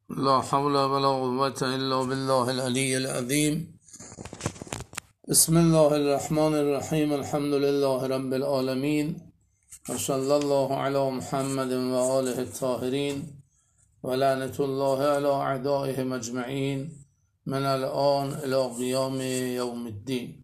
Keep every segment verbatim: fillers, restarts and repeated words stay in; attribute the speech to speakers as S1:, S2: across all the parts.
S1: لا حول ولا قوة إلا بالله العلي العظيم. بسم الله الرحمن الرحيم. الحمد لله رب العالمين، وصلى الله على محمد وآله الطاهرين، ولعنة الله على أعدائهم أجمعين من الآن إلى قیام یوم الدین.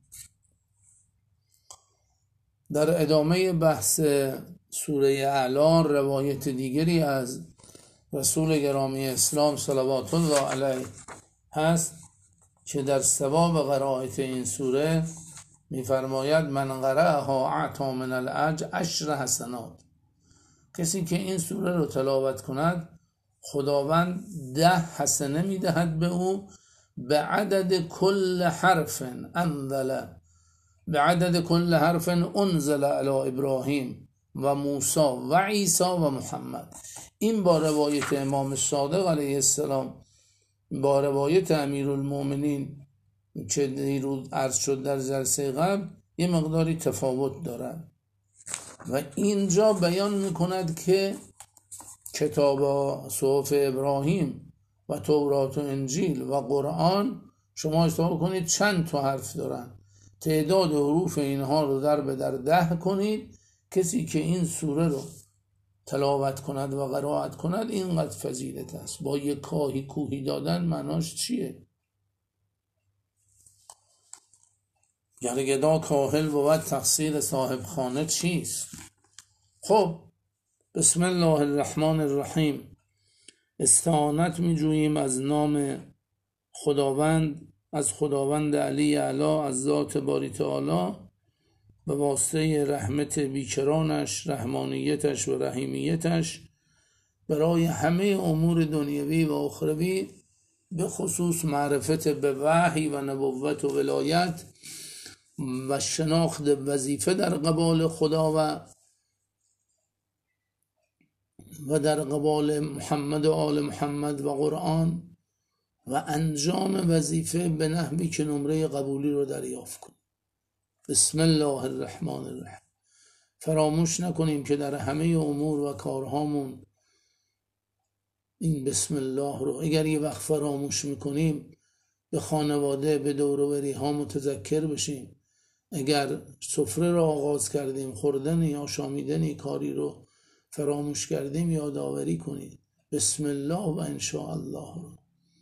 S1: در ادامه بحث سوره اعلی روایت دیگری از رسول گرامی اسلام صلوات الله علیه هست که در ثواب قرائت این سوره می‌فرماید من قرأها اعطی من الاجر عشر حسنات. کسی که این سوره رو تلاوت کند خداوند ده حسنه میدهد به او به عدد کل حرف انزل به عدد کل حرف انزل علی ابراهیم و موسی و عیسی و محمد. این با روایت امام صادق علیه السلام با روایت امیرالمومنین که دیروز عرض شد در جلسه قبل یه مقداری تفاوت دارد و اینجا بیان میکند که کتاب صحف ابراهیم و تورات و انجیل و قرآن شما حساب کنید چند تا حرف دارن، تعداد حروف اینها رو در به در ده کنید. کسی که این سوره رو تلاوت کند و قرائت کند اینقدر فضیلت است. با یک کاهی کوهی دادن معناش چیه؟ گرگدا کاهل بود تقصیر صاحب خانه چیست؟ خب بسم الله الرحمن الرحیم. استعانت می جوییم از نام خداوند، از خداوند علی اعلی، از ذات باری تعالی، به واسطه رحمت بیکرانش، رحمانیتش و رحیمیتش برای همه امور دنیوی و اخروی، به خصوص معرفت به وحی و نبوت و ولایت و شناخت وظیفه در قبال خدا و و در قبال محمد و آل محمد و قرآن و انجام وظیفه به نحوی که نمره قبولی رو دریافت کنیم. بسم الله الرحمن الرحیم. فراموش نکنیم که در همه امور و کارهامون این بسم الله رو اگر یه وقت فراموش میکنیم به خانواده، به دور و بری ها متذکر بشیم. اگر سفره رو آغاز کردیم، خوردن یا شامیدن کاری رو فراموش کردیم یادآوری کنید بسم الله و انشاءالله رو.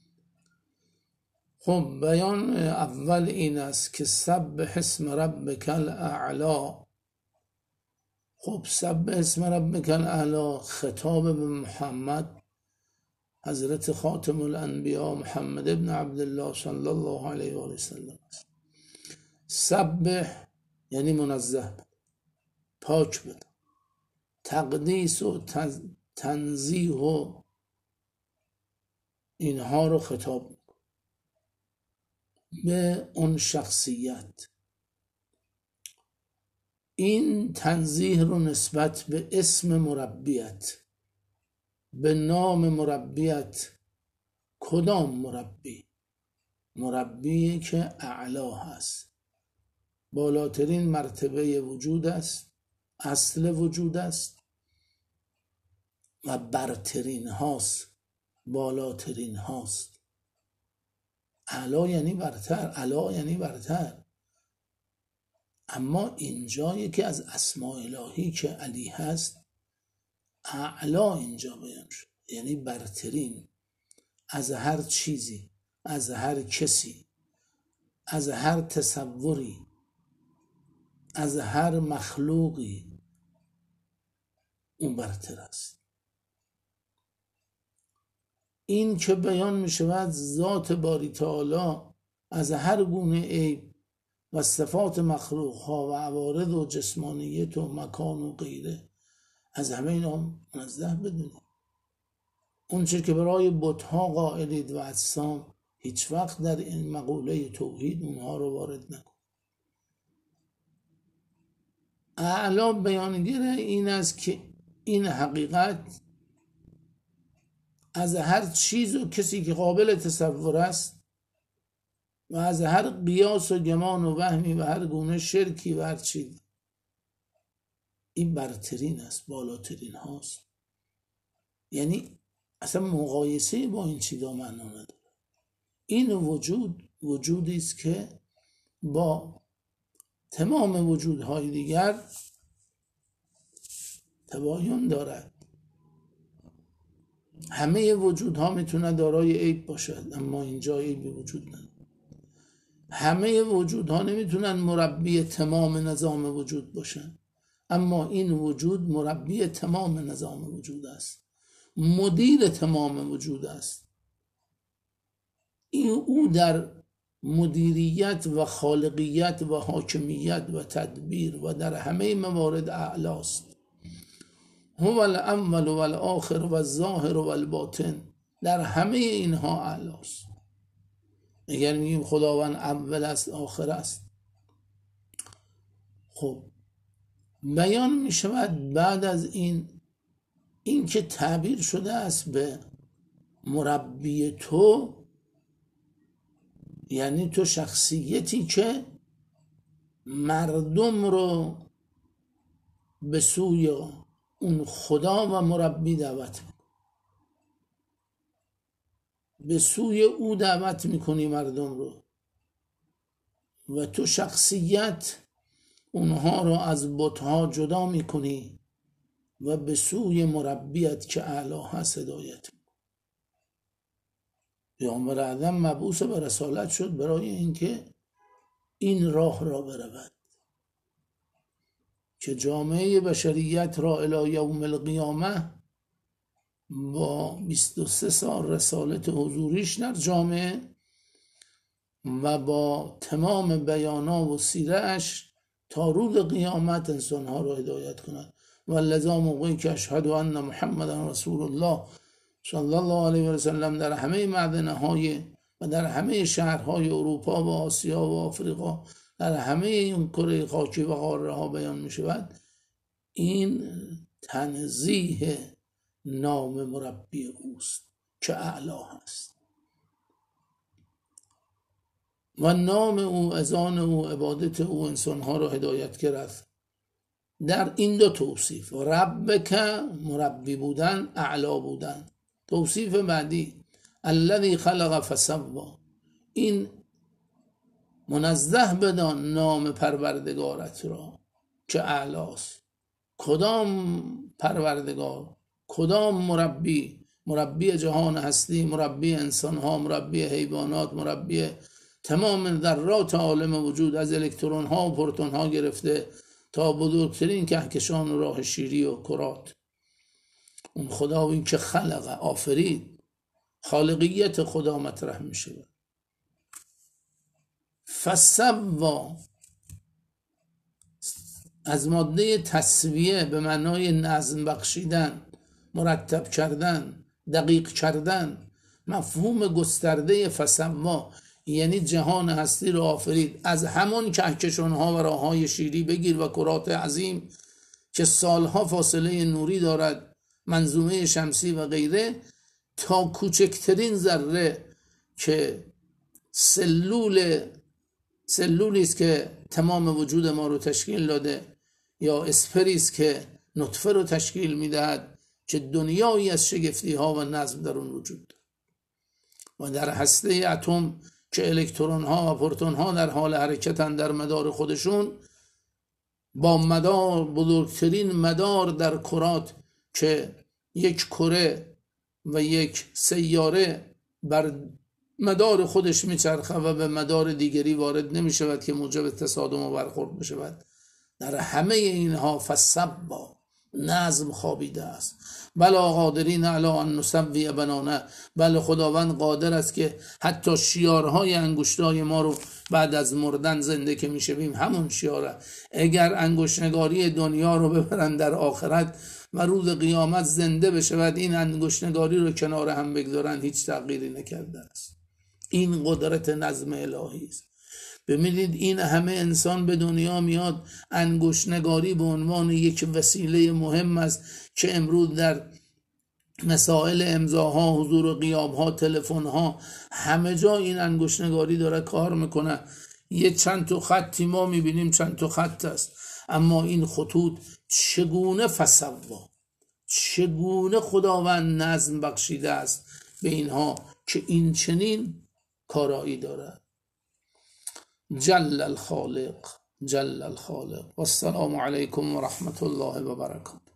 S1: خب بیان اول این است که سبح اسم ربک الاعلی. خب سبح اسم ربک الاعلی خطاب به محمد حضرت خاتم الانبیا محمد ابن عبدالله صلی الله علیه و سلم است. سبح یعنی منزه، پاک بده، تقدیس و تنزیه و اینها رو خطاب به اون شخصیت. این تنزیه رو نسبت به اسم مربیت، به نام مربیت. کدام مربی؟ مربی که اعلا هست، بالاترین مرتبه وجود است، اصل وجود است و برترین هاست، بالاترین هاست. اعلا یعنی برتر، اعلا یعنی برتر. اما اینجا یکی از اسماء الهی که علی هست اعلا اینجا بیان شد، یعنی برترین از هر چیزی، از هر کسی، از هر تصوری، از هر مخلوقی اون برتر است. این که بیان می شود ذات باری تعالی از هر گونه عیب و صفات مخلوق ها و عوارض و جسمانیت و مکان و غیره از همه اینا منزه بدونید. اون چیز که برای بت‌ها قائلید و اجسام هیچ وقت در این مقوله توحید اونها رو وارد نکن. اعلا بیانگر این است که این حقیقت از هر چیز و کسی که قابل تصور است و از هر قیاس و گمان و وهمی و هر گونه شرکی و هر چیز، این برترین است، بالاترین هاست. یعنی اصلا مقایسه با این چیزا معنا نداره. این وجود وجودی است که با تمام وجودهای دیگر تباین دارد. همه وجودها میتونه دارای عیب باشد، اما اینجا عیبی وجود نداره. همه وجودها نمیتونن مربی تمام نظام وجود باشن، اما این وجود مربی تمام نظام وجود است، مدیر تمام وجود است. این او در مدیریت و خالقیت و حاکمیت و تدبیر و در همه موارد اعلاست. هو الاول و الاخر و الظاهر و الباطن، در همه اینها اعلاست. اگر میگیم خداوند اول است آخر است، خب بیان می شود بعد از این این که تعبیر شده است به مربی تو، یعنی تو شخصیتی که مردم رو به سوی اون خدا و مربی دعوت میکنی، به سوی او دعوت میکنی مردم رو، و تو شخصیت اونها رو از بتها جدا میکنی و به سوی مربیت که اعلی هست هدایت میکنی. پیامبر اعظم مبعوث به رسالت شد برای اینکه این راه را برود که جامعه بشریت را الی یوم القیامه با بیست و سه سال رسالت حضوریش در جامعه و با تمام بیانا و سیره‌اش تا روز قیامت انسانها را هدایت کند. و لذا موقعی که اشهد ان محمد رسول الله صلی الله علیه و سلم در همه معدنه های و در همه شهرهای اروپا و آسیا و آفریقا، در همه این کره خاکی و قاره ها بیان می شود، این تنزیه نام مربی اوست که اعلی هست و نام او، اذان او، عبادت او انسانها را هدایت کرد. در این دو توصیف، ربک مربی بودن، اعلی بودن. توصیف بعدی الذی خلق فسوی، این منزه بدان نام پروردگارت را که اعلاست. کدام پروردگار؟ کدام مربی؟ مربی جهان هستی، مربی انسانها، مربی حیوانات، مربی تمام ذرات عالم وجود، از الکترون ها و پروتون ها گرفته تا بزرگترین کهکشان و راه شیری و کرات. اون خدا این که خلق، آفرید، خالقیت خدا مطرح می شود. فسوا از ماده تسویه به معنای نظم بخشیدن، مرتب کردن، دقیق کردن. مفهوم گسترده فسوا یعنی جهان هستی رو آفرید، از همان کهکشان ها و راه های شیری بگیر و کرات عظیم که سالها فاصله نوری دارد، منظومه شمسی و غیره، تا کوچکترین ذره که سلول سلولی است که تمام وجود ما رو تشکیل داده، یا اسپری است که نطفه رو تشکیل میدهد، که دنیایی از شگفتی ها و نظم در اون وجود دارد. و در هسته اتم که الکترون ها و پروتون ها در حال حرکتن در مدار خودشون، با مدار، بزرگترین مدار در کرات که یک کره و یک سیاره بر مدار خودش میچرخه و به مدار دیگری وارد نمیشود که موجب تصادم و برخورد بشود. در همه اینها فسوا نظم خوابیده است. بلا قادرین علی ان نسوی بنانه، بله خداوند قادر است که حتی شیارهای انگشتای ما رو بعد از مردن زنده که میشویم، همون شیاره اگر انگشتنگاری دنیا رو ببرن در آخرت و روز قیامت زنده بشود، این انگشتنگاری رو کنار هم بگذارن، هیچ تغییری نکرده است. این قدرت نظم الهی است. ببینید این همه انسان به دنیا میاد، انگشتنگاری به عنوان یک وسیله مهم است که امروز در مسائل امضاها، حضور غیابها، تلفن‌ها، همه جا این انگشتنگاری داره کار میکنه. یه چند تا خطی ما میبینیم، چند تا خط است، اما این خطوط چگونه فسوا، چگونه خداوند نظم بخشیده است به اینها که این چنین کارایی دارد. جل الخالق، جل الخالق. و السلام علیکم و رحمت الله و برکاته.